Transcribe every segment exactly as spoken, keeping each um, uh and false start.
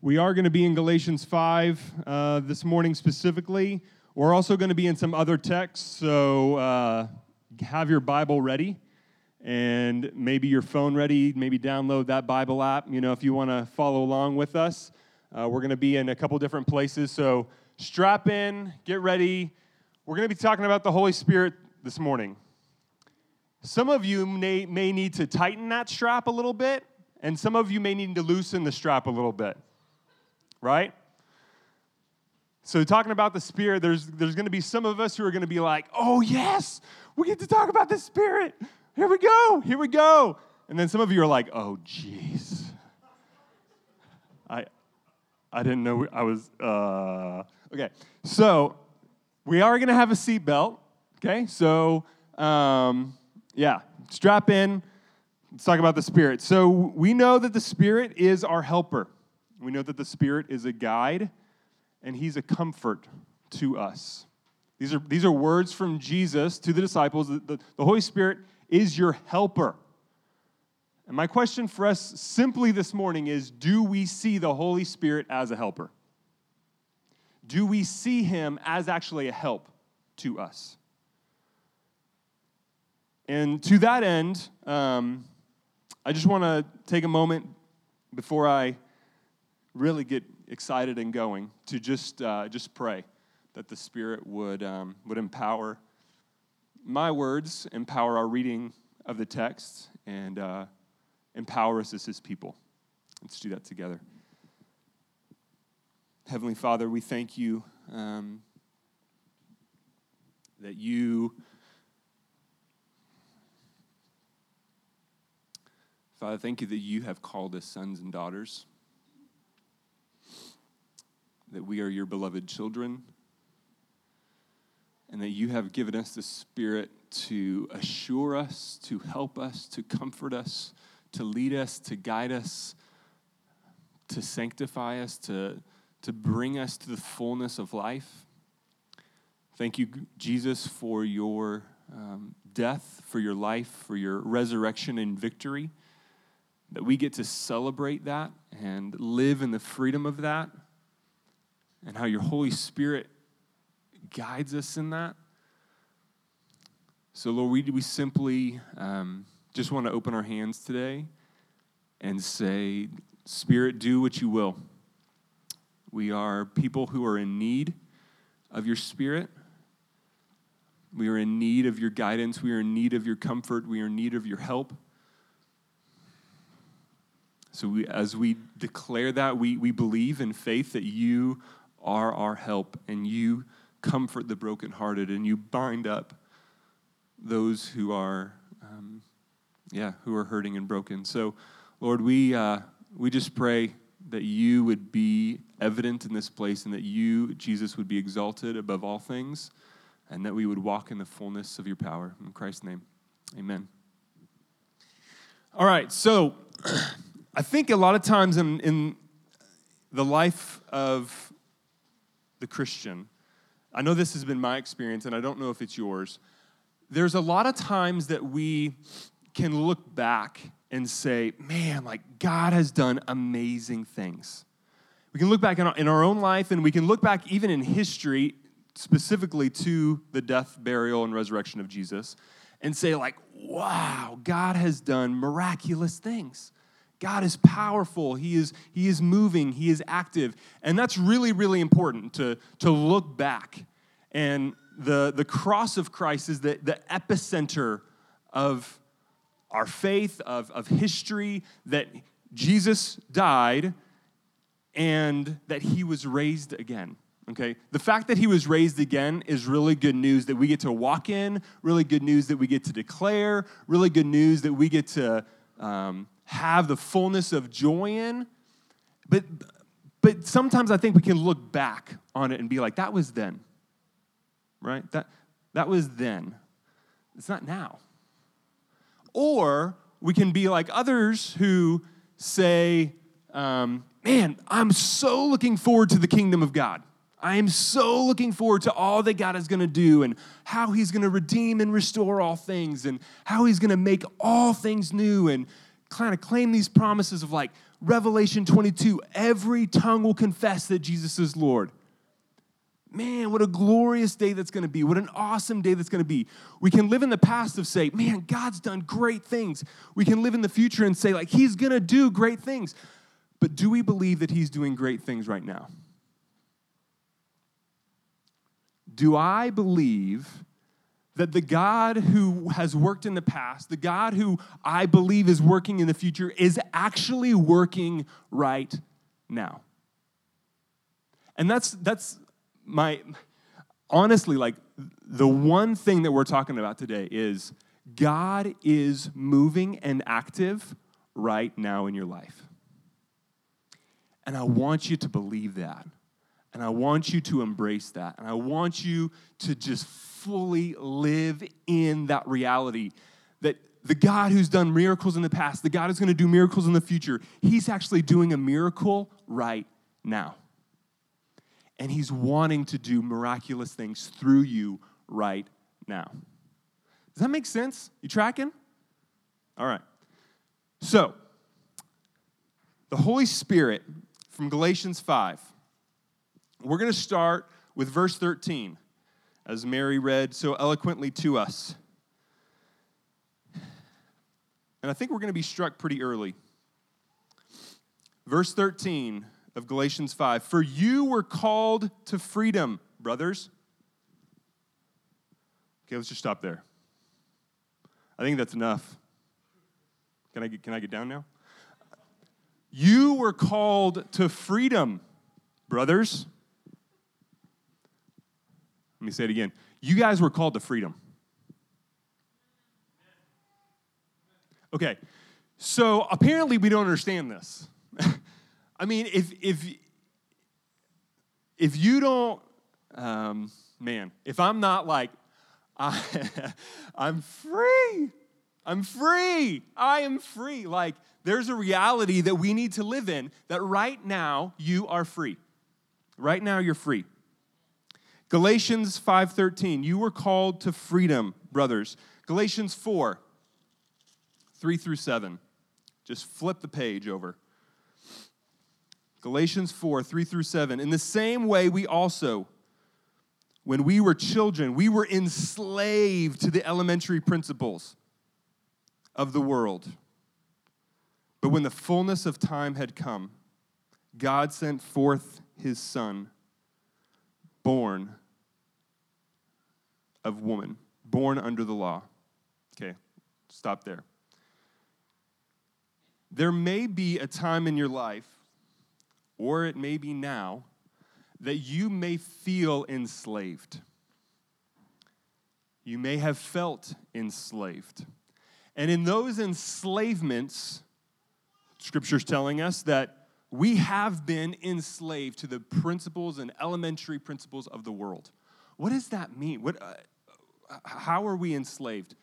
We are going to be in Galatians five uh, this morning specifically. We're also going to be in some other texts, so uh, have your Bible ready and maybe your phone ready. Maybe download that Bible app, you know, if you want to follow along with us. Uh, we're going to be in a couple different places, so strap in, get ready. We're going to be talking about the Holy Spirit this morning. Some of you may, may need to tighten that strap a little bit, and some of you may need to loosen the strap a little bit, right? So talking about the Spirit, there's, there's going to be some of us who are going to be like, oh, yes, we get to talk about the Spirit. Here we go, here we go. And then some of you are like, oh, jeez. I I didn't know I was, uh, okay. So we are going to have a seatbelt, okay? So, um, yeah, strap in. Let's talk about the Spirit. So we know that the Spirit is our helper. We know that the Spirit is a guide, and He's a comfort to us. These are, these are words from Jesus to the disciples. The, the, the Holy Spirit is your helper. And my question for us simply this morning is, do we see the Holy Spirit as a helper? Do we see Him as actually a help to us? And to that end, um, I just want to take a moment before I really get excited and going to just uh, just pray that the Spirit would um, would empower my words, empower our reading of the text, and uh, empower us as His people. Let's do that together. Heavenly Father, we thank you um, that you, Father, thank you that you have called us sons and daughters, that we are your beloved children, and that you have given us the Spirit to assure us, to help us, to comfort us, to lead us, to guide us, to sanctify us, to, to bring us to the fullness of life. Thank you, Jesus, for your um, death, for your life, for your resurrection and victory, that we get to celebrate that and live in the freedom of that, and how your Holy Spirit guides us in that. So, Lord, we, we simply um, just want to open our hands today and say, Spirit, do what you will. We are people who are in need of your Spirit. We are in need of your guidance. We are in need of your comfort. We are in need of your help. So we, as we declare that, we, we believe in faith that you are our help, and you comfort the brokenhearted, and you bind up those who are, um, yeah, who are hurting and broken. So, Lord, we uh, we just pray that you would be evident in this place, and that you, Jesus, would be exalted above all things, and that we would walk in the fullness of your power. In Christ's name, amen. All right, so I think a lot of times in, in the life of the Christian, I know this has been my experience, and I don't know if it's yours, there's a lot of times that we can look back and say, man, like God has done amazing things. We can look back in our, in our own life, and we can look back even in history, specifically to the death, burial, and resurrection of Jesus, and say like, wow, God has done miraculous things. God is powerful. He is, he is moving. He is active. And that's really, really important to, to look back. And the, the cross of Christ is the, the epicenter of our faith, of, of history, that Jesus died and that he was raised again. Okay? The fact that he was raised again is really good news that we get to walk in, really good news that we get to declare, really good news that we get to um, have the fullness of joy in. But, but sometimes I think we can look back on it and be like, that was then. Right? That, that was then. It's not now. Or we can be like others who say, um, man, I'm so looking forward to the kingdom of God. I am so looking forward to all that God is going to do and how he's going to redeem and restore all things and how he's going to make all things new, and kind of claim these promises of like Revelation twenty-two, every tongue will confess that Jesus is Lord. Man, what a glorious day that's going to be. What an awesome day that's going to be. We can live in the past of say, man, God's done great things. We can live in the future and say, like, he's going to do great things. But do we believe that he's doing great things right now? Do I believe that the God who has worked in the past, the God who I believe is working in the future, is actually working right now? And that's that's my, honestly, like, the one thing that we're talking about today is God is moving and active right now in your life. And I want you to believe that. And I want you to embrace that. And I want you to just fully live in that reality that the God who's done miracles in the past, the God who's going to do miracles in the future, he's actually doing a miracle right now. And he's wanting to do miraculous things through you right now. Does that make sense? You tracking? All right. So, the Holy Spirit from Galatians five. We're going to start with verse thirteen, as Mary read so eloquently to us. And I think we're going to be struck pretty early. Verse thirteen of Galatians five. For you were called to freedom, brothers. Okay, let's just stop there. I think that's enough. Can I get, can I get down now? You were called to freedom, brothers. Let me say it again. You guys were called to freedom. Okay, so apparently we don't understand this. I mean, if if if you don't, um, man, if I'm not like, I, I'm free, I'm free, I am free. Like, there's a reality that we need to live in, that right now you are free. Right now you're free. Galatians five thirteen, you were called to freedom, brothers. Galatians four, three through seven. Just flip the page over. Galatians four, three through seven. In the same way, we also, when we were children, we were enslaved to the elementary principles of the world. But when the fullness of time had come, God sent forth his Son, born of woman, born under the law. Okay, stop there. There may be a time in your life, or it may be now, that you may feel enslaved. You may have felt enslaved. And in those enslavements, Scripture's telling us that we have been enslaved to the principles and elementary principles of the world. What does that mean? What, uh, how are we enslaved?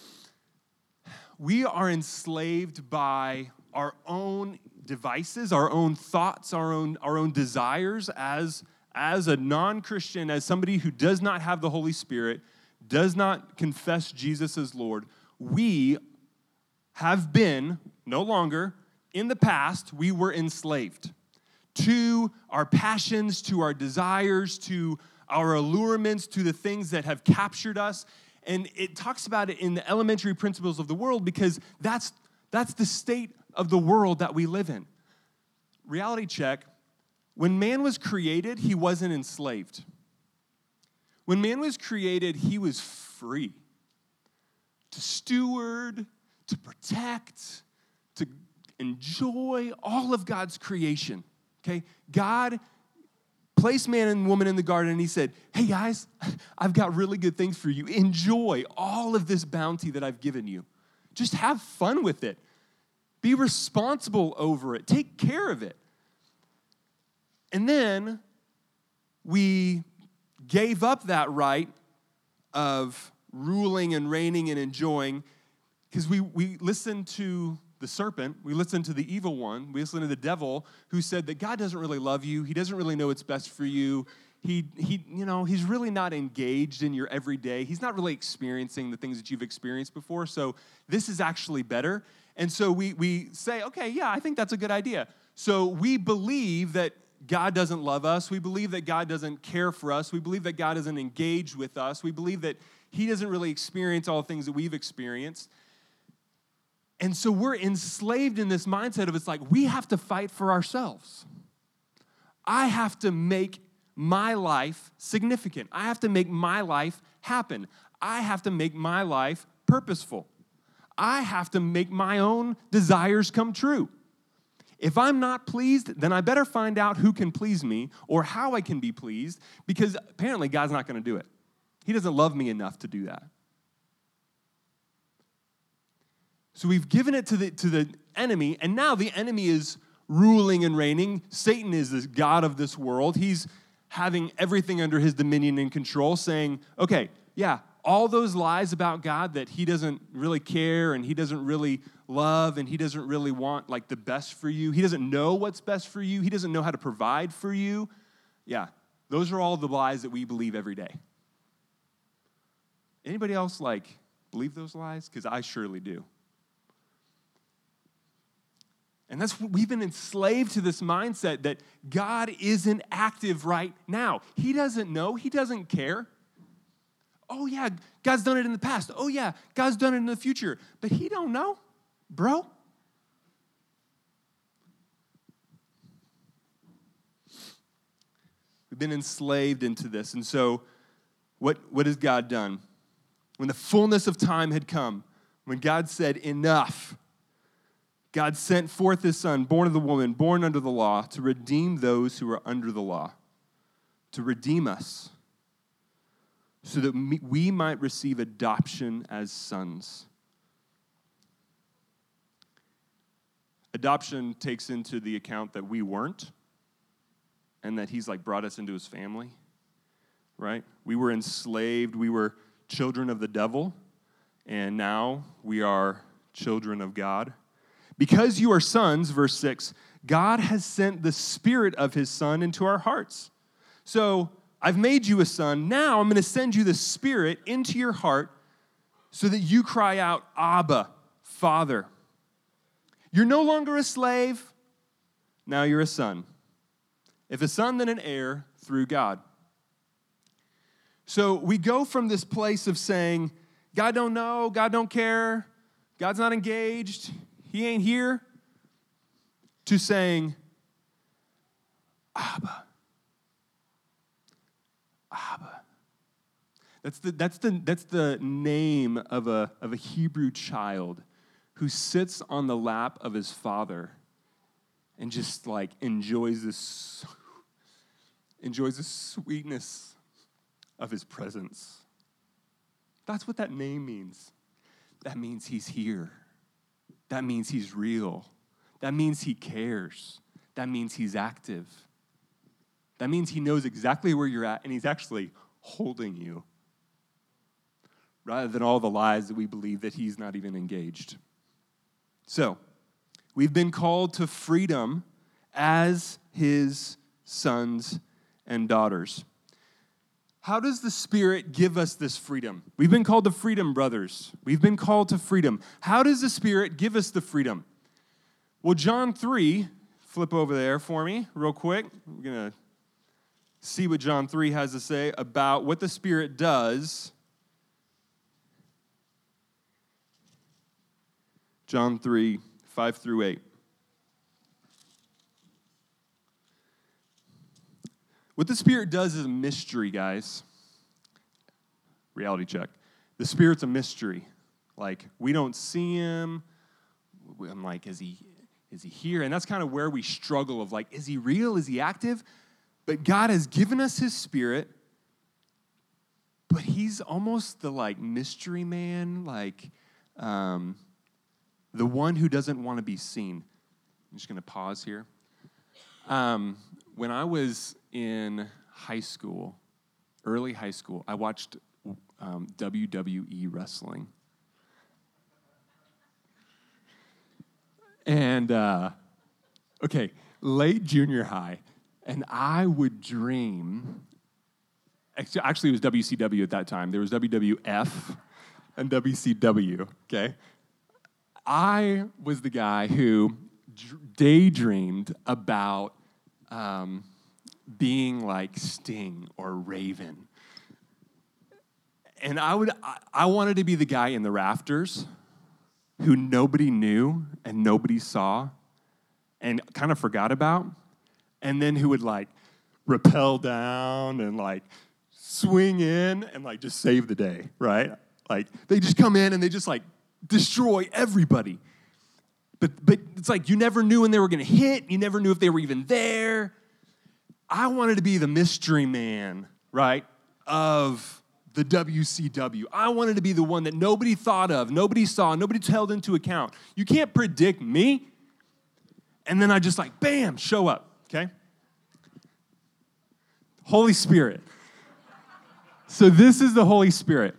We are enslaved by our own devices, our own thoughts, our own, our own desires as, as a non-Christian, as somebody who does not have the Holy Spirit, does not confess Jesus as Lord. We have been, no longer, in the past, we were enslaved to our passions, to our desires, to our allurements, to the things that have captured us. And it talks about it in the elementary principles of the world because that's, that's the state of the world that we live in. Reality check, when man was created, he wasn't enslaved. When man was created, he was free to steward, to protect, to enjoy all of God's creation, okay? God placed man and woman in the garden, and he said, hey, guys, I've got really good things for you. Enjoy all of this bounty that I've given you. Just have fun with it. Be responsible over it. Take care of it. And then we gave up that right of ruling and reigning and enjoying because we, we listened to the serpent, we listened to the evil one, we listened to the devil who said that God doesn't really love you. He doesn't really know what's best for you. He, he, you know, he's really not engaged in your everyday. He's not really experiencing the things that you've experienced before. So this is actually better. And so we, we say, okay, yeah, I think that's a good idea. So we believe that God doesn't love us. We believe that God doesn't care for us. We believe that God isn't engaged with us. We believe that he doesn't really experience all the things that we've experienced. And so we're enslaved in this mindset of it's like we have to fight for ourselves. I have to make my life significant. I have to make my life happen. I have to make my life purposeful. I have to make my own desires come true. If I'm not pleased, then I better find out who can please me or how I can be pleased, because apparently God's not going to do it. He doesn't love me enough to do that. So we've given it to the, to the enemy, and now the enemy is ruling and reigning. Satan is the god of this world. He's having everything under his dominion and control, saying, okay, yeah, all those lies about God that he doesn't really care and he doesn't really love and he doesn't really want like the best for you. He doesn't know what's best for you. He doesn't know how to provide for you. Yeah, those are all the lies that we believe every day. Anybody else like believe those lies? Because I surely do. And that's we've been enslaved to this mindset that God isn't active right now. He doesn't know. He doesn't care. Oh, yeah, God's done it in the past. Oh, yeah, God's done it in the future. But he don't know, bro. We've been enslaved into this. And so what, what has God done? When the fullness of time had come, when God said, enough, God sent forth his son, born of the woman, born under the law, to redeem those who are under the law, to redeem us, so that we might receive adoption as sons. Adoption takes into the account that we weren't, and that he's like brought us into his family, right? We were enslaved, we were children of the devil, and now we are children of God. Because you are sons, verse six, God has sent the Spirit of his Son into our hearts. So I've made you a son. Now I'm going to send you the Spirit into your heart so that you cry out, Abba, Father. You're no longer a slave. Now you're a son. If a son, then an heir through God. So we go from this place of saying, God don't know, God don't care, God's not engaged, he ain't here, to saying, Abba. Abba. That's the, that's the, that's the name of a, of a Hebrew child who sits on the lap of his father and just like enjoys this, enjoys the sweetness of his presence. That's what that name means. That means he's here. That means he's real. That means he cares. That means he's active. That means he knows exactly where you're at, and he's actually holding you, rather than all the lies that we believe that he's not even engaged. So, we've been called to freedom as his sons and daughters. How does the Spirit give us this freedom? We've been called to freedom, brothers. We've been called to freedom. How does the Spirit give us the freedom? Well, John three, flip over there for me real quick. We're going to see what John three has to say about what the Spirit does. John three, five through eight. What the Spirit does is a mystery, guys. Reality check. The Spirit's a mystery. Like, we don't see him. I'm like, is he, is he here? And that's kind of where we struggle of like, is he real? Is he active? But God has given us his Spirit, but he's almost the like mystery man, like um, the one who doesn't want to be seen. I'm just going to pause here. Um, when I was in high school, early high school, I watched um, W W E wrestling. And, uh, okay, late junior high, and I would dream, actually it was W C W at that time. There was W W F and W C W, okay? I was the guy who daydreamed about um, being like Sting or Raven. And I would, I, I wanted to be the guy in the rafters who nobody knew and nobody saw and kind of forgot about, and then who would like rappel down and like swing in and like just save the day, right? Like they just come in and they just like destroy everybody. But but it's like you never knew when they were going to hit. You never knew if they were even there. I wanted to be the mystery man, right, of the W C W. I wanted to be the one that nobody thought of, nobody saw, nobody held into account. You can't predict me. And then I just like, bam, show up, okay? Holy Spirit. So this is the Holy Spirit.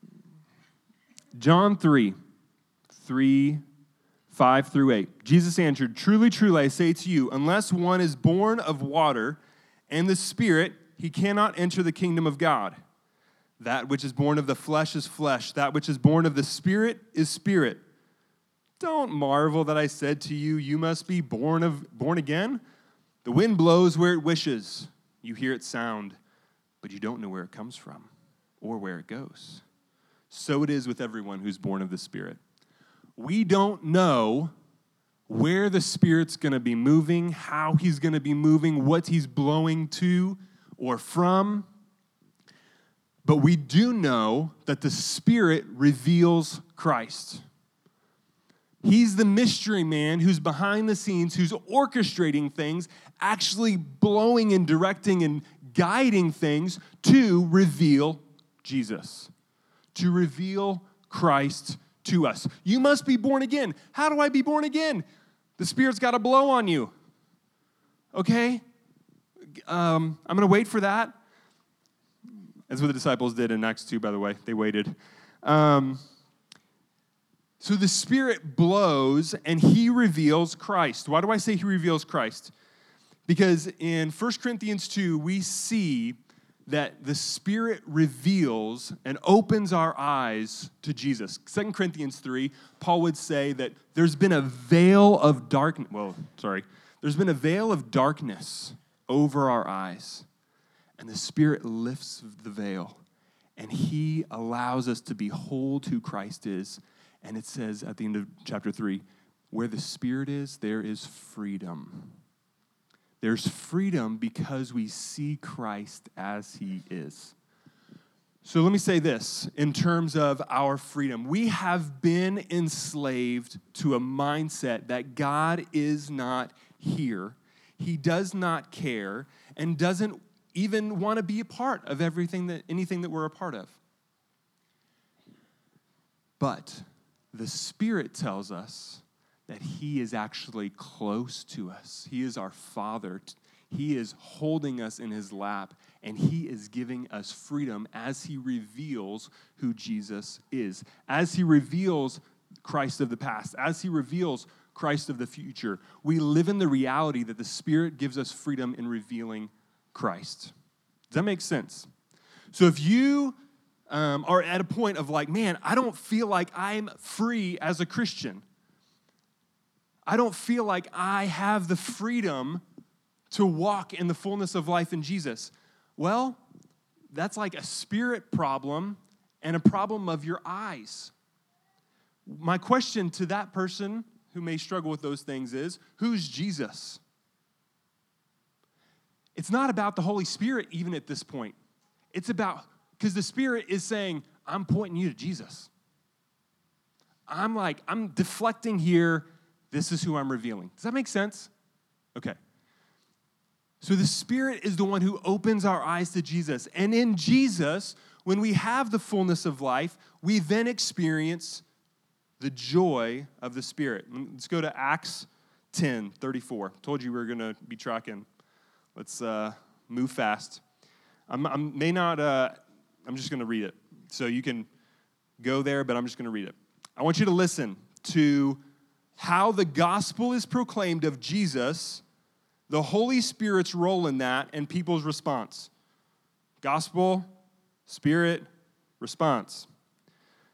John three, three, five through eight. Jesus answered, truly, truly, I say to you, unless one is born of water and the Spirit, he cannot enter the kingdom of God. That which is born of the flesh is flesh. That which is born of the Spirit is spirit. Don't marvel that I said to you, you must be born of born again. The wind blows where it wishes. You hear its sound, but you don't know where it comes from or where it goes. So it is with everyone who's born of the Spirit. We don't know where the Spirit's going to be moving, how he's going to be moving, what he's blowing to or from. But we do know that the Spirit reveals Christ. He's the mystery man who's behind the scenes, who's orchestrating things, actually blowing and directing and guiding things to reveal Jesus, to reveal Christ to us. You must be born again. How do I be born again? The Spirit's got to blow on you. Okay? Um, I'm going to wait for that. That's what the disciples did in Acts two, by the way. They waited. Um, so the Spirit blows, and he reveals Christ. Why do I say he reveals Christ? Because in First Corinthians two, we see that the Spirit reveals and opens our eyes to Jesus. Second Corinthians three, Paul would say that there's been a veil of darkness. Well, sorry. There's been a veil of darkness over our eyes. And the Spirit lifts the veil, and he allows us to behold who Christ is. And it says at the end of chapter three, where the Spirit is, there is freedom. There's freedom because we see Christ as he is. So let me say this in terms of our freedom. We have been enslaved to a mindset that God is not here. He does not care and doesn't even want to be a part of everything that anything that we're a part of. But the Spirit tells us that he is actually close to us. He is our Father. He is holding us in his lap, and he is giving us freedom as he reveals who Jesus is, as he reveals Christ of the past, as he reveals Christ of the future. We live in the reality that the Spirit gives us freedom in revealing Christ. Does that make sense? So if you um, are at a point of like, man, I don't feel like I'm free as a Christian. I don't feel like I have the freedom to walk in the fullness of life in Jesus. Well, that's like a spirit problem and a problem of your eyes. My question to that person who may struggle with those things is, who's Jesus? It's not about the Holy Spirit even at this point. It's about, because the Spirit is saying, I'm pointing you to Jesus. I'm like, I'm deflecting here. This is who I'm revealing. Does that make sense? Okay. So the Spirit is the one who opens our eyes to Jesus. And in Jesus, when we have the fullness of life, we then experience the joy of the Spirit. Let's go to Acts ten thirty-four. Told you we were going to be tracking. Let's uh, move fast. I'm, I may not, uh, I'm just going to read it. So you can go there, but I'm just going to read it. I want you to listen to how the gospel is proclaimed of Jesus, the Holy Spirit's role in that, and people's response. Gospel, Spirit, response.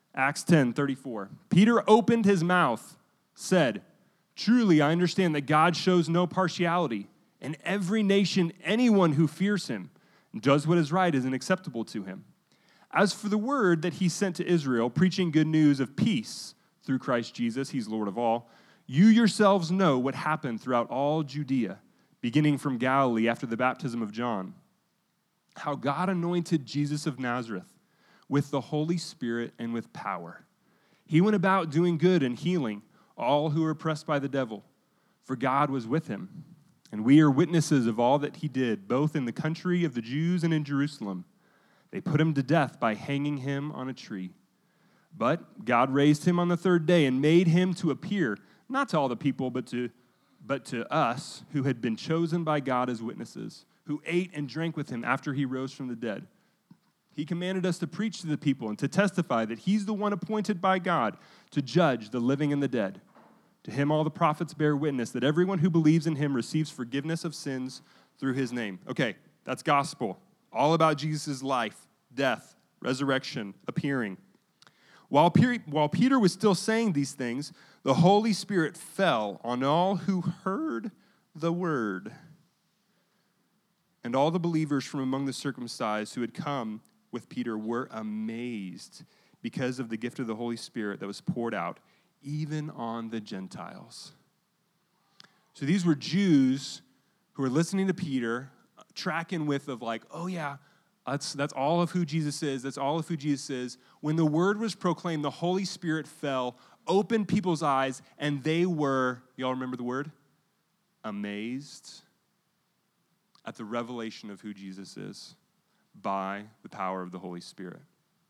Acts ten thirty-four. Peter opened his mouth, said, "Truly, I understand that God shows no partiality. In every nation, anyone who fears him and does what is right is acceptable to him. As for the word that he sent to Israel, preaching good news of peace through Christ Jesus, he's Lord of all, you yourselves know what happened throughout all Judea, beginning from Galilee after the baptism of John, how God anointed Jesus of Nazareth with the Holy Spirit and with power. He went about doing good and healing all who were oppressed by the devil, for God was with him. And we are witnesses of all that he did, both in the country of the Jews and in Jerusalem. They put him to death by hanging him on a tree. But God raised him on the third day and made him to appear, not to all the people, but to, but to us who had been chosen by God as witnesses, who ate and drank with him after he rose from the dead. He commanded us to preach to the people and to testify that he's the one appointed by God to judge the living and the dead. To him all the prophets bear witness that everyone who believes in him receives forgiveness of sins through his name." Okay, that's gospel. All about Jesus' life, death, resurrection, appearing. While Peter was still saying these things, the Holy Spirit fell on all who heard the word. And all the believers from among the circumcised who had come with Peter were amazed because of the gift of the Holy Spirit that was poured out, even on the Gentiles. So these were Jews who were listening to Peter, tracking with of like, oh yeah, that's, that's all of who Jesus is. That's all of who Jesus is. When the word was proclaimed, the Holy Spirit fell, opened people's eyes, and they were, y'all remember the word? Amazed at the revelation of who Jesus is by the power of the Holy Spirit.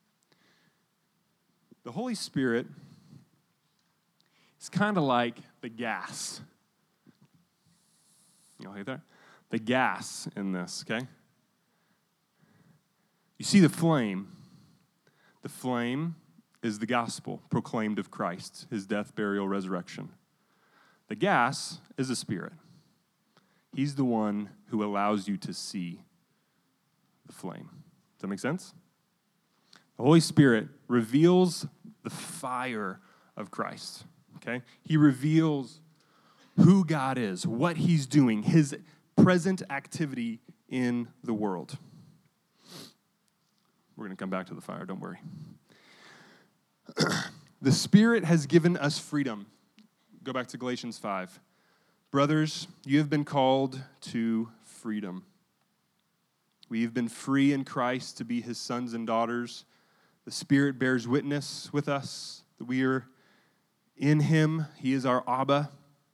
The Holy Spirit is kind of like the gas. You know, hey there? The gas in this, okay? You see the flame. The flame is the gospel proclaimed of Christ, his death, burial, resurrection. The gas is the Spirit. He's the one who allows you to see the flame. Does that make sense? The Holy Spirit reveals the fire of Christ, okay? He reveals who God is, what he's doing, his present activity in the world. We're going to come back to the fire, don't worry. The Spirit has given us freedom. Go back to Galatians five. Brothers, you have been called to freedom. We have been free in Christ to be his sons and daughters. The Spirit bears witness with us that we are in him. He is our Abba.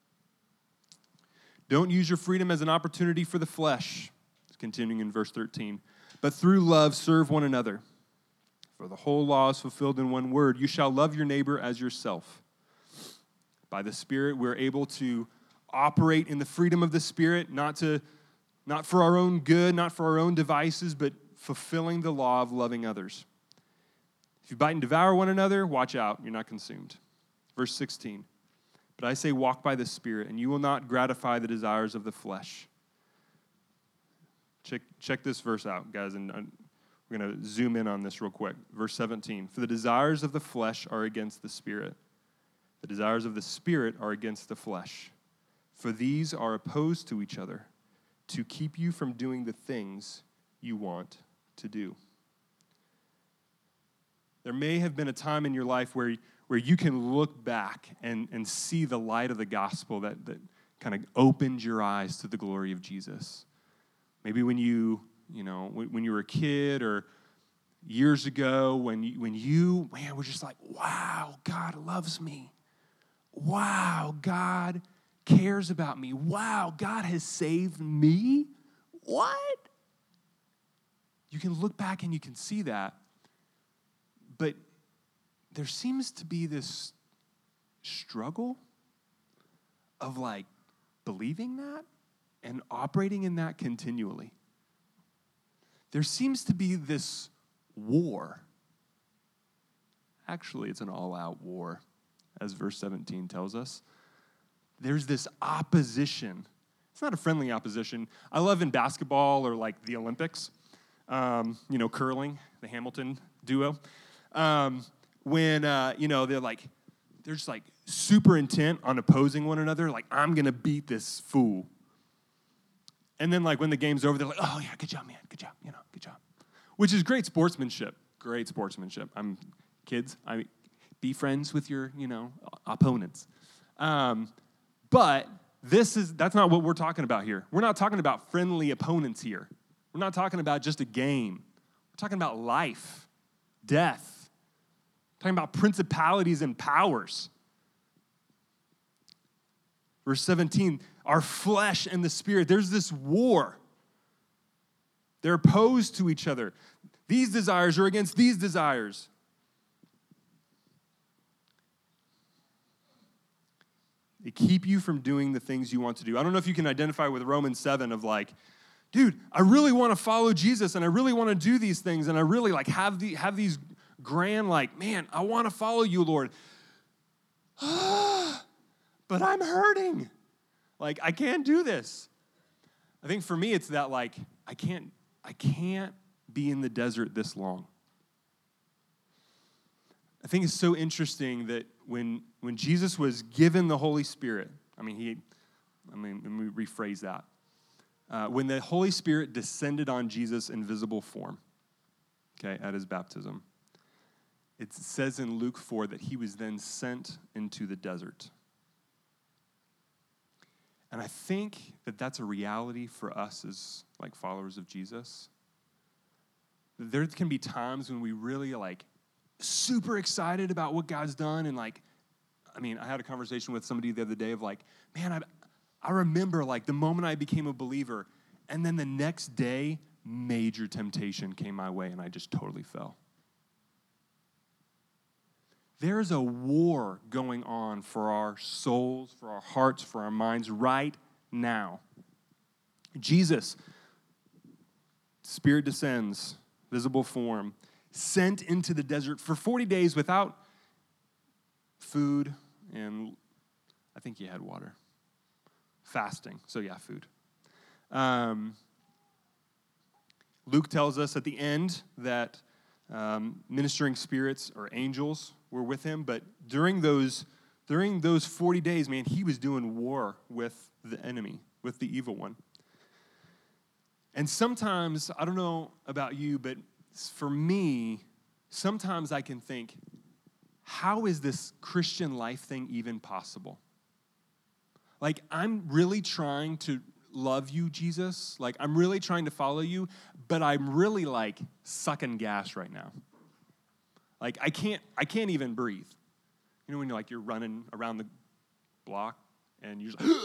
Don't use your freedom as an opportunity for the flesh. It's continuing in verse thirteen. But through love, serve one another. For the whole law is fulfilled in one word. You shall love your neighbor as yourself. By the Spirit, we're able to operate in the freedom of the Spirit, not to, not for our own good, not for our own devices, but fulfilling the law of loving others. If you bite and devour one another, watch out, you're not consumed. Verse sixteen. But I say, walk by the Spirit, and you will not gratify the desires of the flesh. Check, check this verse out, guys, and we're going to zoom in on this real quick. Verse seventeen. For the desires of the flesh are against the Spirit. The desires of the Spirit are against the flesh. For these are opposed to each other, to keep you from doing the things you want to do. There may have been a time in your life where, where you can look back and, and see the light of the gospel that, that kind of opened your eyes to the glory of Jesus. Maybe when you, you know, when, when you were a kid or years ago, when you, when you, man, were just like, wow, God loves me. Wow, God cares about me. Wow, God has saved me. What? You can look back and you can see that. But there seems to be this struggle of like believing that and operating in that continually. There seems to be this war. Actually, it's an all-out war, as verse seventeen tells us. There's this opposition. It's not a friendly opposition. I love in basketball or like the Olympics, um, you know, curling, the Hamilton duo. Um, when, uh, you know, they're like, they're just like super intent on opposing one another. Like, I'm going to beat this fool. And then like when the game's over, they're like, oh yeah, good job, man. Good job, you know, good job. Which is great sportsmanship. Great sportsmanship. I'm kids, I be friends with your, you know, opponents. Um, but this is, that's not what we're talking about here. We're not talking about friendly opponents here. We're not talking about just a game. We're talking about life, death. We're talking about principalities and powers. Verse seventeen, our flesh and the spirit, there's this war. They're opposed to each other. These desires are against these desires. They keep you from doing the things you want to do. I don't know if you can identify with Romans seven of like, dude, I really want to follow Jesus and I really want to do these things and I really like have the have these grand like, man, I want to follow you, Lord. But I'm hurting. Like, I can't do this. I think for me it's that like, I can't I can't be in the desert this long. I think it's so interesting that when when Jesus was given the Holy Spirit, I mean, he, I mean, let me rephrase that. Uh, when the Holy Spirit descended on Jesus in visible form, okay, at his baptism, it says in Luke four that he was then sent into the desert. And I think that that's a reality for us as like followers of Jesus. There can be times when we really like super excited about what God's done. And like, I mean, I had a conversation with somebody the other day of like, man, I, I remember like the moment I became a believer and then the next day, major temptation came my way and I just totally fell. There's a war going on for our souls, for our hearts, for our minds right now. Jesus, Spirit descends, visible form, sent into the desert for forty days without food, and I think he had water. Fasting, so yeah, food. Um, Luke tells us at the end that um, ministering spirits or angels were with him, but during those during those forty days, man, he was doing war with the enemy, with the evil one. And sometimes, I don't know about you, but for me, sometimes I can think, how is this Christian life thing even possible? Like, I'm really trying to love you, Jesus. Like, I'm really trying to follow you, but I'm really, like, sucking gas right now. Like, I can't, I can't even breathe. You know when you're, like, you're running around the block, and you're just like,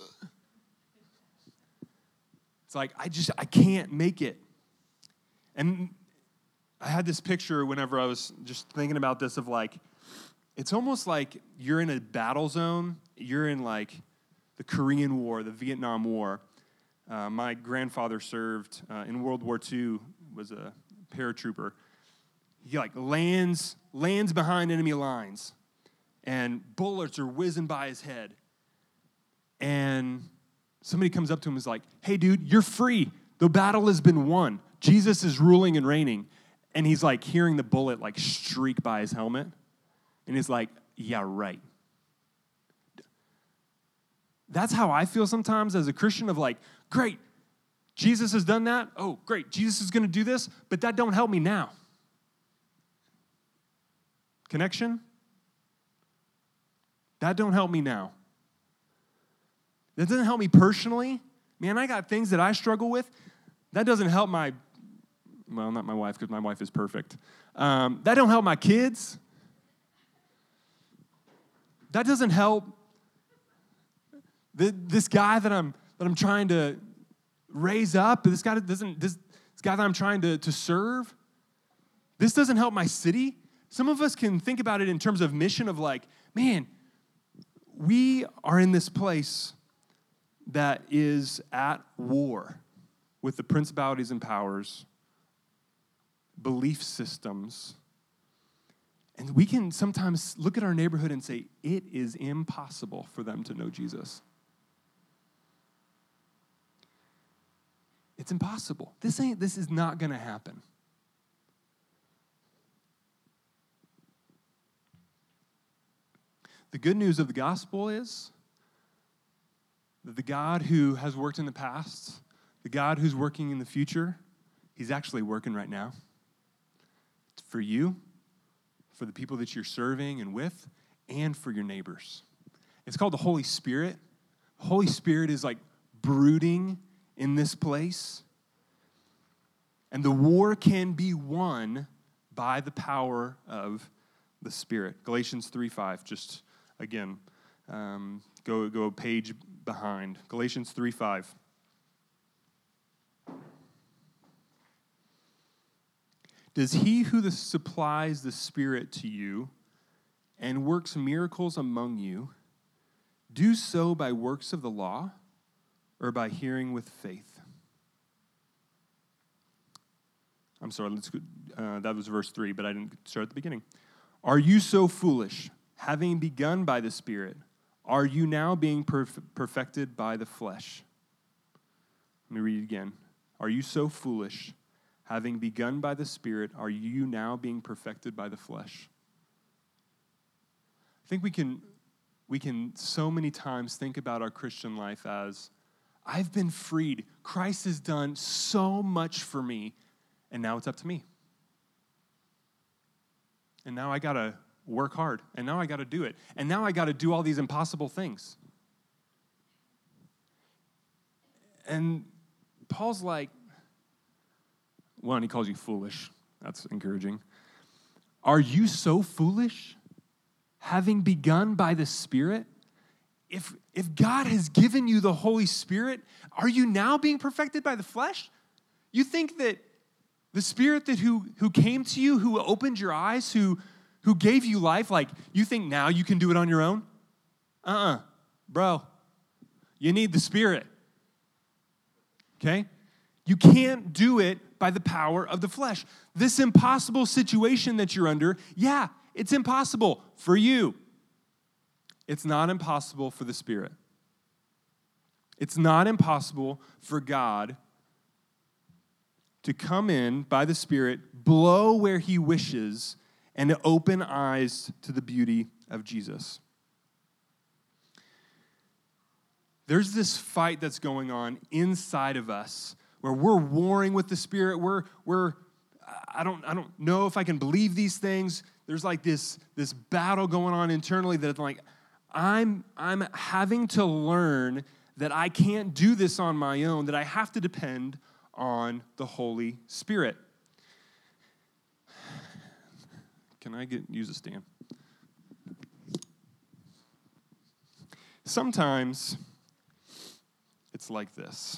it's like, I just, I can't make it. And I had this picture whenever I was just thinking about this of like, it's almost like you're in a battle zone. You're in like the Korean War, the Vietnam War. Uh, my grandfather served uh, in World War Two, was a paratrooper. He like lands, lands behind enemy lines, and bullets are whizzing by his head. And somebody comes up to him and is like, hey, dude, you're free. The battle has been won. Jesus is ruling and reigning. And he's like hearing the bullet like streak by his helmet. And he's like, yeah, right. That's how I feel sometimes as a Christian of like, great, Jesus has done that. Oh, great, Jesus is going to do this, but that don't help me now. Connection? That don't help me now. That doesn't help me personally. Man, I got things that I struggle with. That doesn't help my, well, not my wife, because my wife is perfect. Um, that don't help my kids. That doesn't help the, this guy that I'm that I'm trying to raise up. This guy doesn't. This, this guy that I'm trying to, to serve. This doesn't help my city. Some of us can think about it in terms of mission of like, man, we are in this place that is at war with the principalities and powers, belief systems. And we can sometimes look at our neighborhood and say, it is impossible for them to know Jesus. It's impossible. This ain't, this is not going to happen. The good news of the gospel is that the God who has worked in the past, the God who's working in the future, he's actually working right now. It's for you, for the people that you're serving and with, and for your neighbors. It's called the Holy Spirit. The Holy Spirit is like brooding in this place. And the war can be won by the power of the Spirit. Galatians three five, just again, um, go, go a page behind. Galatians three five. Does he who supplies the Spirit to you and works miracles among you do so by works of the law or by hearing with faith? I'm sorry, let's go, uh, that was verse three, but I didn't start at the beginning. Are you so foolish, having begun by the Spirit, are you now being perf- perfected by the flesh? Let me read it again. Are you so foolish, having begun by the Spirit, are you now being perfected by the flesh? I think we can, we can so many times think about our Christian life as, I've been freed. Christ has done so much for me, and now it's up to me. And now I got to work hard, and now I got to do it. And now I got to do all these impossible things. And Paul's like, one, he calls you foolish. That's encouraging. Are you so foolish, having begun by the Spirit? If, if God has given you the Holy Spirit, are you now being perfected by the flesh? You think that the Spirit that who, who came to you, who opened your eyes, who, who gave you life, like, you think now you can do it on your own? Uh-uh. Bro, you need the Spirit. Okay? You can't do it by the power of the flesh. This impossible situation that you're under, yeah, it's impossible for you. It's not impossible for the Spirit. It's not impossible for God to come in by the Spirit, blow where he wishes, and to open eyes to the beauty of Jesus. There's this fight that's going on inside of us where we're warring with the Spirit. We're, we're I don't, I don't know if I can believe these things. There's like this, this battle going on internally that like, I'm, I'm having to learn that I can't do this on my own, that I have to depend on the Holy Spirit. Can I get use a stand? Sometimes it's like this.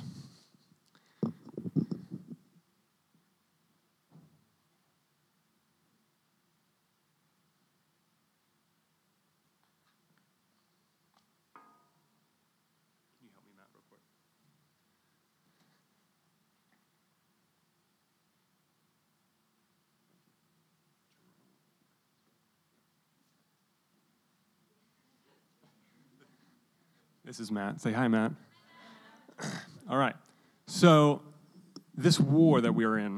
Can you help me, Matt, real quick? This is Matt. Say hi, Matt. All right. So this war that we are in,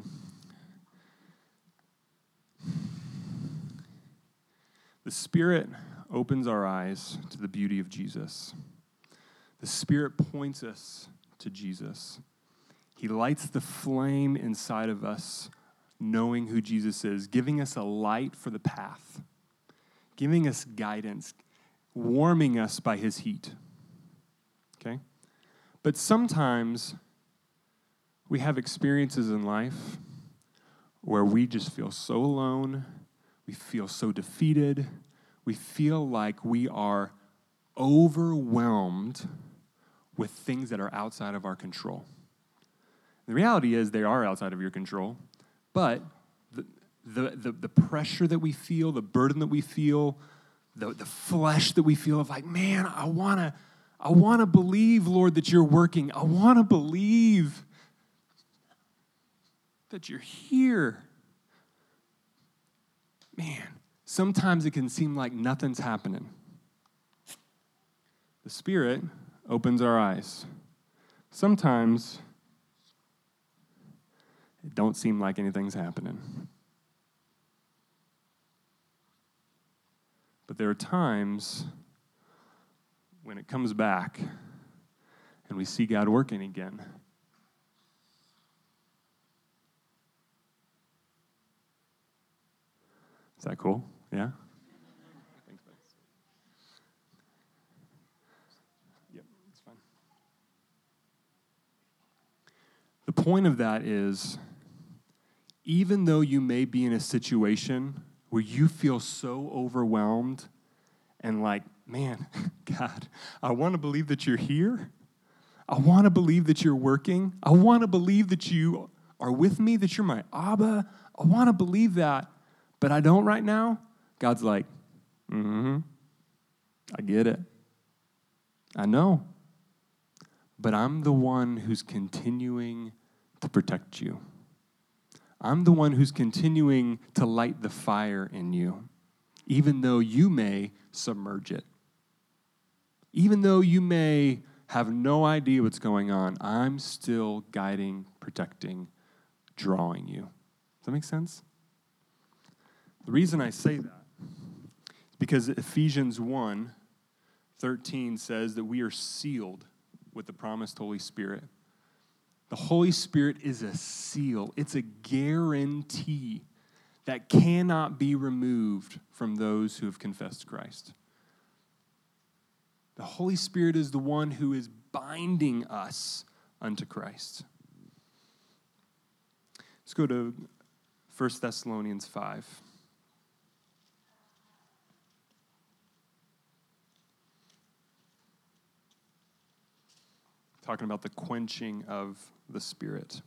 the Spirit opens our eyes to the beauty of Jesus. The Spirit points us to Jesus. He lights the flame inside of us, knowing who Jesus is, giving us a light for the path, giving us guidance, warming us by his heat. Okay? But sometimes we have experiences in life where we just feel so alone, we feel so defeated, we feel like we are overwhelmed with things that are outside of our control. The reality is they are outside of your control, but the, the, the, the pressure that we feel, the burden that we feel, the, the flesh that we feel of like, man, I want to I want to believe, Lord, that you're working. I want to believe that you're here. Man, sometimes it can seem like nothing's happening. The Spirit opens our eyes. Sometimes it don't seem like anything's happening. But there are times when it comes back and we see God working again, is that cool? Yeah? Thanks, buddy. Yep, it's fine. The point of that is, even though you may be in a situation where you feel so overwhelmed and like, man, God, I want to believe that you're here. I want to believe that you're working. I want to believe that you are with me, that you're my Abba. I want to believe that, but I don't right now. God's like, mm-hmm, I get it. I know. But I'm the one who's continuing to protect you. I'm the one who's continuing to light the fire in you, even though you may submerge it. Even though you may have no idea what's going on, I'm still guiding, protecting, drawing you. Does that make sense? The reason I say that is because Ephesians one thirteen says that we are sealed with the promised Holy Spirit. The Holy Spirit is a seal. It's a guarantee that cannot be removed from those who have confessed Christ. The Holy Spirit is the one who is binding us unto Christ. Let's go to First Thessalonians five. Talking about the quenching of the Spirit.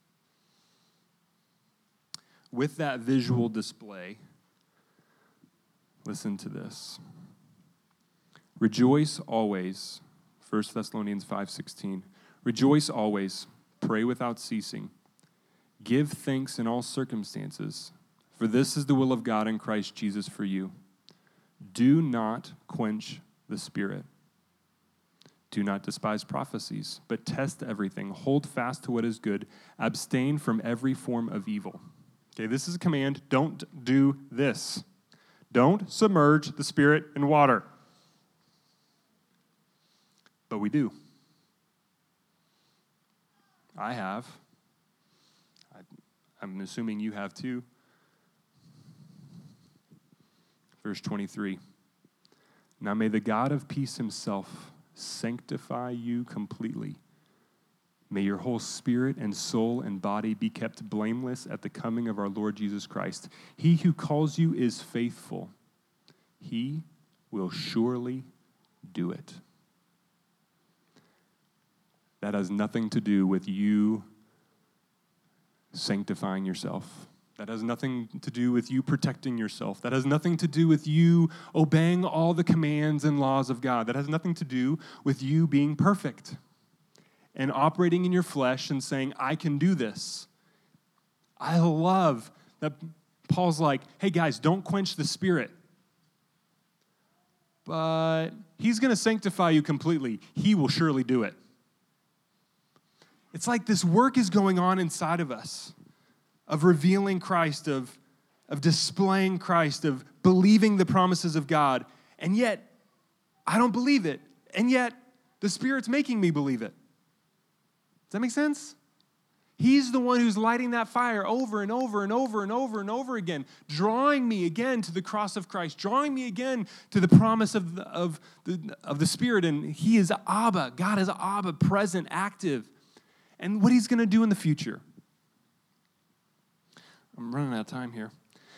With that visual display, listen to this. Rejoice always, First Thessalonians five sixteen. Rejoice always, pray without ceasing. Give thanks in all circumstances, for this is the will of God in Christ Jesus for you. Do not quench the Spirit. Do not despise prophecies, but test everything. Hold fast to what is good. Abstain from every form of evil. Okay, this is a command. Don't do this. Don't submerge the Spirit in water. But we do. I have. I, I'm assuming you have too. Verse twenty-three. Now may the God of peace himself sanctify you completely. May your whole spirit and soul and body be kept blameless at the coming of our Lord Jesus Christ. He who calls you is faithful. He will surely do it. That has nothing to do with you sanctifying yourself. That has nothing to do with you protecting yourself. That has nothing to do with you obeying all the commands and laws of God. That has nothing to do with you being perfect and operating in your flesh and saying, I can do this. I love that Paul's like, hey guys, don't quench the Spirit. But he's going to sanctify you completely. He will surely do it. It's like this work is going on inside of us, of revealing Christ, of, of displaying Christ, of believing the promises of God. And yet, I don't believe it. And yet, the Spirit's making me believe it. Does that make sense? He's the one who's lighting that fire over and over and over and over and over again, drawing me again to the cross of Christ, drawing me again to the promise of the, of the, of the Spirit. And he is Abba. God is Abba, present, active. And what he's going to do in the future. I'm running out of time here.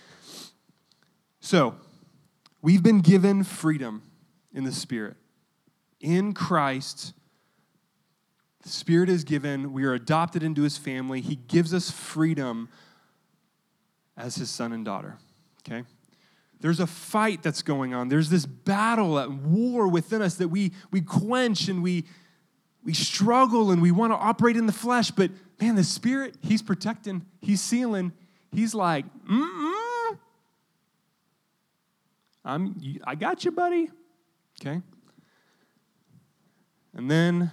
So, we've been given freedom in the Spirit. In Christ, the Spirit is given. We are adopted into his family. He gives us freedom as his son and daughter. Okay? There's a fight that's going on. There's this battle at war within us that we, we quench and we, we struggle and we want to operate in the flesh. But, man, the Spirit, he's protecting. He's sealing. He's like, mm-mm. I'm, I got you, buddy. Okay? And then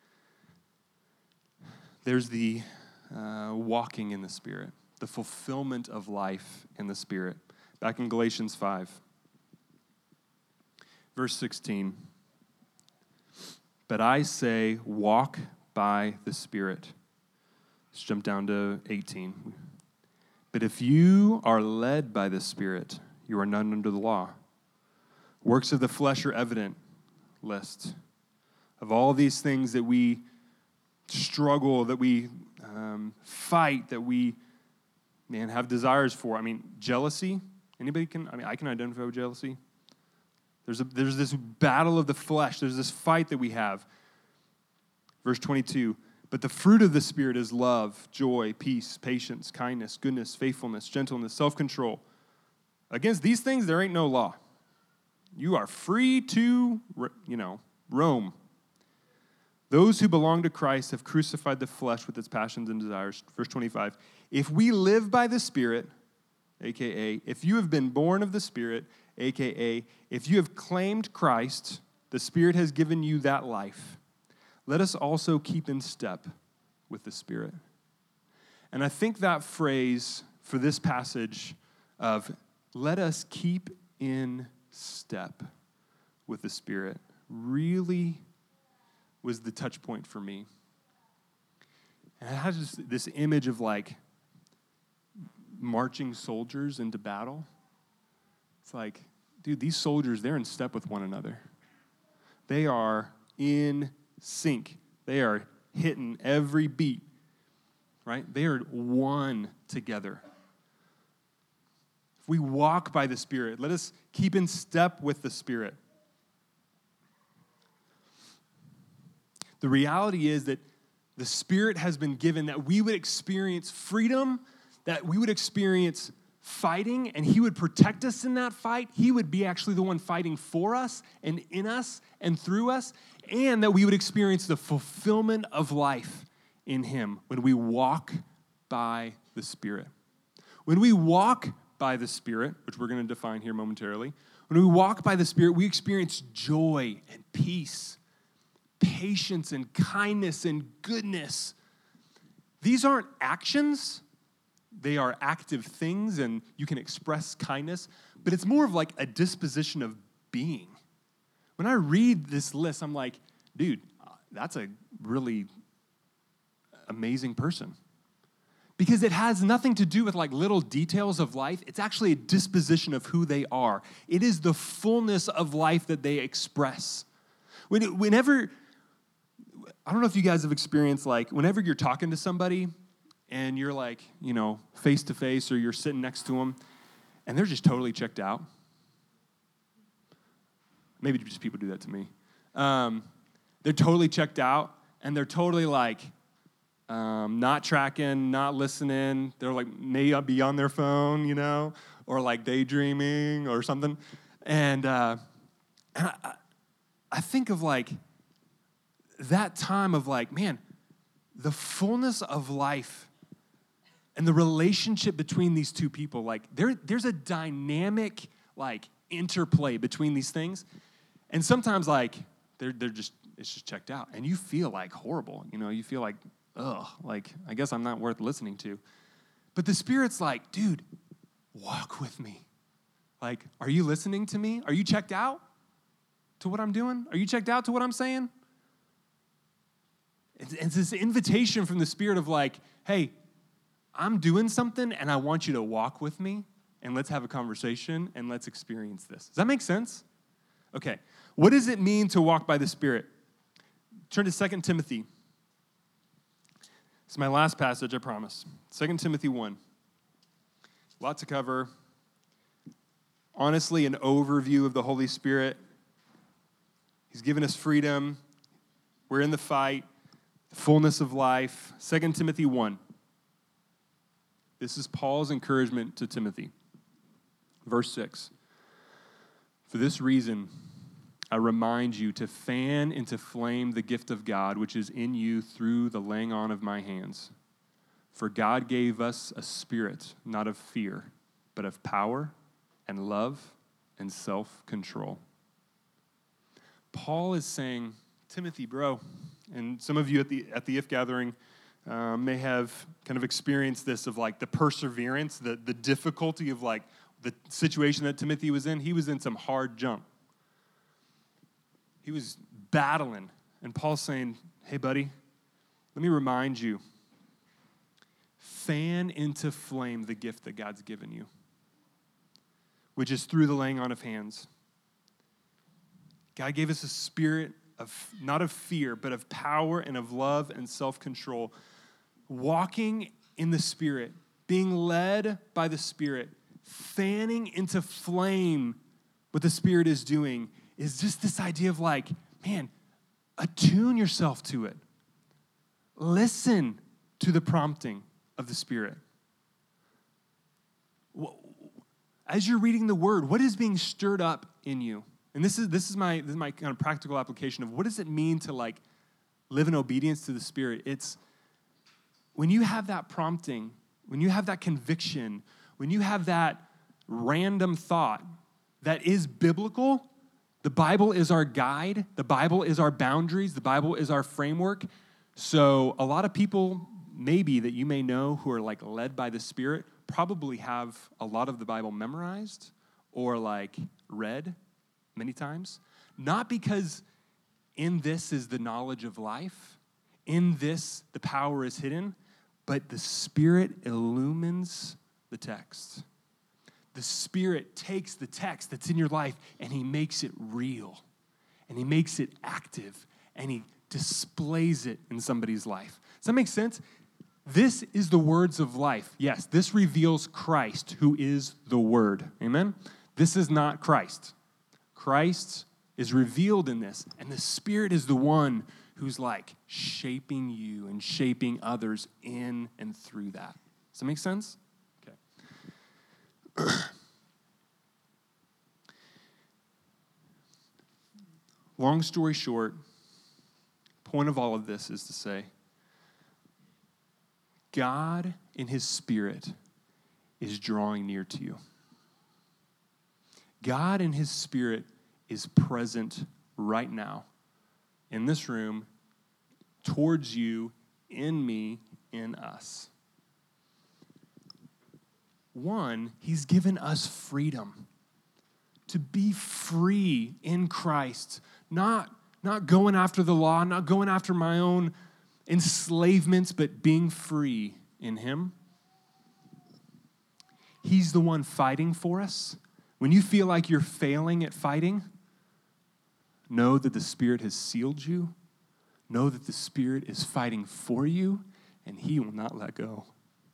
there's the uh, walking in the Spirit, the fulfillment of life in the Spirit. Back in Galatians five, verse sixteen. But I say, walk by the Spirit. Let's jump down to eighteen. But if you are led by the Spirit, you are none under the law. Works of the flesh are evident. List of all these things that we struggle, that we um, fight, that we, man, have desires for. I mean, jealousy. Anybody can, I mean, I can identify with jealousy. There's a, there's this battle of the flesh. There's this fight that we have. Verse twenty-two, but the fruit of the Spirit is love, joy, peace, patience, kindness, goodness, faithfulness, gentleness, self-control. Against these things, there ain't no law. You are free to, you know, roam. Those who belong to Christ have crucified the flesh with its passions and desires. Verse twenty-five, if we live by the Spirit, a k a if you have been born of the Spirit, a k a if you have claimed Christ, the Spirit has given you that life. Let us also keep in step with the Spirit. And I think that phrase for this passage of let us keep in step with the Spirit really was the touch point for me. And it has this, this image of like marching soldiers into battle. It's like, dude, these soldiers, they're in step with one another. They are in sync. They are hitting every beat, right? They are one together. If we walk by the Spirit, let us keep in step with the Spirit. The reality is that the Spirit has been given that we would experience freedom, that we would experience fighting, and He would protect us in that fight. He would be actually the one fighting for us and in us and through us, and that we would experience the fulfillment of life in Him when we walk by the Spirit. When we walk by the Spirit, which we're going to define here momentarily, when we walk by the Spirit, we experience joy and peace, patience and kindness and goodness. These aren't actions. They are active things, and you can express kindness, but it's more of like a disposition of being. When I read this list, I'm like, dude, that's a really amazing person. Because it has nothing to do with like little details of life. It's actually a disposition of who they are. It is the fullness of life that they express. When, whenever, I don't know if you guys have experienced like, whenever you're talking to somebody and you're like, you know, face to face or you're sitting next to them and they're just totally checked out. Maybe just people do that to me. Um, they're totally checked out and they're totally like, Um, not tracking, not listening. They're like may be on their phone, you know, or like daydreaming or something. And, uh, and I, I think of like that time of like, man, the fullness of life and the relationship between these two people, like there, there's a dynamic like interplay between these things. And sometimes like they're they're just it's just checked out, and you feel like horrible, you know, you feel like. Ugh, like, I guess I'm not worth listening to. But the Spirit's like, dude, walk with me. Like, are you listening to me? Are you checked out to what I'm doing? Are you checked out to what I'm saying? It's, it's this invitation from the Spirit of like, hey, I'm doing something and I want you to walk with me and let's have a conversation and let's experience this. Does that make sense? Okay. What does it mean to walk by the Spirit? Turn to Second Timothy. It's my last passage, I promise. Second Timothy one. Lot to cover. Honestly, an overview of the Holy Spirit. He's given us freedom. We're in the fight, the fullness of life. Second Timothy one. This is Paul's encouragement to Timothy. Verse six. For this reason, I remind you to fan into flame the gift of God, which is in you through the laying on of my hands. For God gave us a spirit, not of fear, but of power and love and self-control. Paul is saying, Timothy, bro, and some of you at the at the If Gathering um, may have kind of experienced this of like the perseverance, the, the difficulty of like the situation that Timothy was in. He was in some hard junk. He was battling, And Paul's saying, hey, buddy, let me remind you, fan into flame the gift that God's given you, which is through the laying on of hands. God gave us a spirit of, not of fear, but of power and of love and self-control. Walking in the Spirit, being led by the Spirit, fanning into flame what the Spirit is doing is just this idea of like, man, attune yourself to it. Listen to the prompting of the Spirit. As you're reading the Word, what is being stirred up in you? And this is this is my this is my kind of practical application of what does it mean to like live in obedience to the Spirit? It's when you have that prompting, when you have that conviction, when you have that random thought that is biblical, the Bible is our guide, the Bible is our boundaries, the Bible is our framework. So a lot of people maybe that you may know who are like led by the Spirit probably have a lot of the Bible memorized or like read many times. Not because in this is the knowledge of life, in this the power is hidden, but the Spirit illumines the text. The Spirit takes the text that's in your life and he makes it real, and he makes it active, and he displays it in somebody's life. Does that make sense? This is the words of life. Yes, this reveals Christ, who is the Word. Amen? This is not Christ. Christ is revealed in this, and the Spirit is the one who's like shaping you and shaping others in and through that. Does that make sense? Okay. Long story short, point of all of this is to say, God in his Spirit is drawing near to you. God in his Spirit is present right now in this room, towards you, in me, in us. One, he's given us freedom to be free in Christ, not, not going after the law, not going after my own enslavements, but being free in him. He's the one fighting for us. When you feel like you're failing at fighting, know that the Spirit has sealed you. Know that the Spirit is fighting for you, and he will not let go.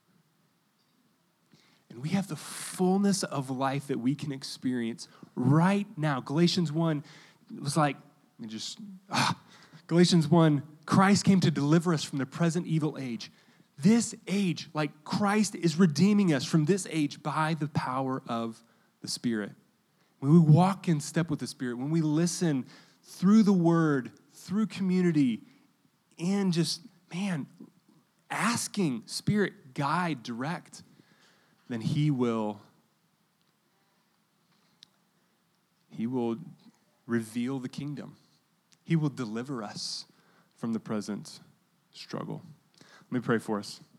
And we have the fullness of life that we can experience right now. Galatians one was like, let me just, ah, Galatians one, Christ came to deliver us from the present evil age. This age, like Christ is redeeming us from this age by the power of the Spirit. When we walk in step with the Spirit, when we listen through the Word, through community, and just, man, asking Spirit, guide, direct, then he will, he will reveal the kingdom. He will deliver us from the present struggle. Let me pray for us.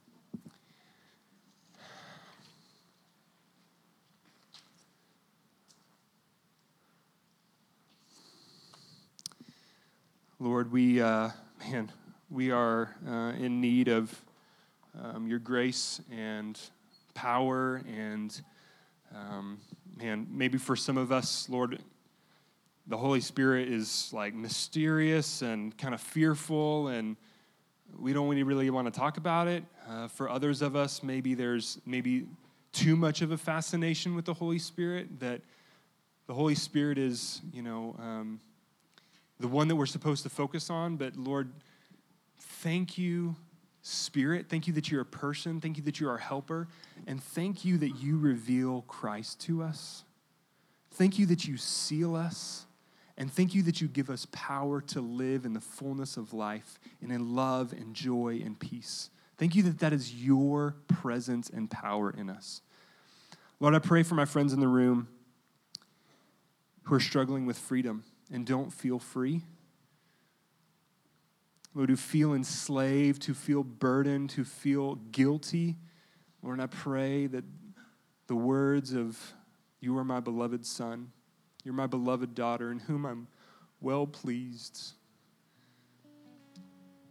Lord, we, uh, man, we are uh, in need of um, your grace and power, and um, man, maybe for some of us, Lord, the Holy Spirit is like mysterious and kind of fearful, and we don't really, really want to talk about it. Uh, for others of us, maybe there's maybe too much of a fascination with the Holy Spirit, that the Holy Spirit is, you know, um, the one that we're supposed to focus on. But Lord, thank you, Spirit. Thank you that you're a person. Thank you that you're our helper. And thank you that you reveal Christ to us. Thank you that you seal us. And thank you that you give us power to live in the fullness of life and in love and joy and peace. Thank you that that is your presence and power in us. Lord, I pray for my friends in the room who are struggling with freedom and don't feel free. Lord, who feel enslaved, who feel burdened, who feel guilty. Lord, I pray that the words of, you are my beloved son, you're my beloved daughter, in whom I'm well pleased.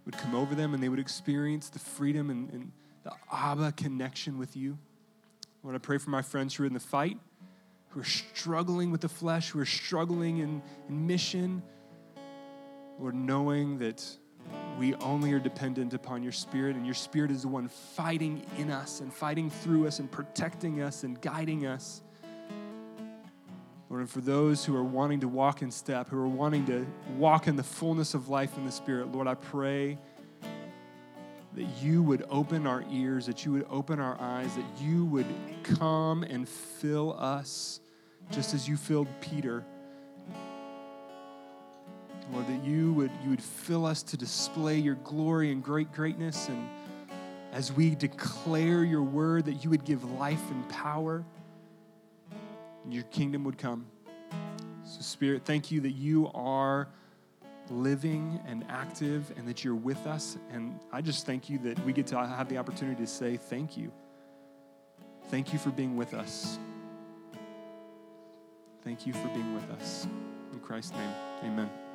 would come over them and they would experience the freedom and, and the Abba connection with you. Lord, I pray for my friends who are in the fight, who are struggling with the flesh, who are struggling in, in mission. Lord, knowing that we only are dependent upon your Spirit, and your Spirit is the one fighting in us and fighting through us and protecting us and guiding us. Lord, and for those who are wanting to walk in step, who are wanting to walk in the fullness of life in the Spirit, Lord, I pray that you would open our ears, that you would open our eyes, that you would come and fill us just as you filled Peter. Lord, that you would, you would fill us to display your glory and great greatness, and as we declare your word, that you would give life and power, and your kingdom would come. So, Spirit, thank you that you are living and active and that you're with us. And I just thank you that we get to have the opportunity to say thank you. Thank you for being with us. Thank you for being with us. In Christ's name, amen.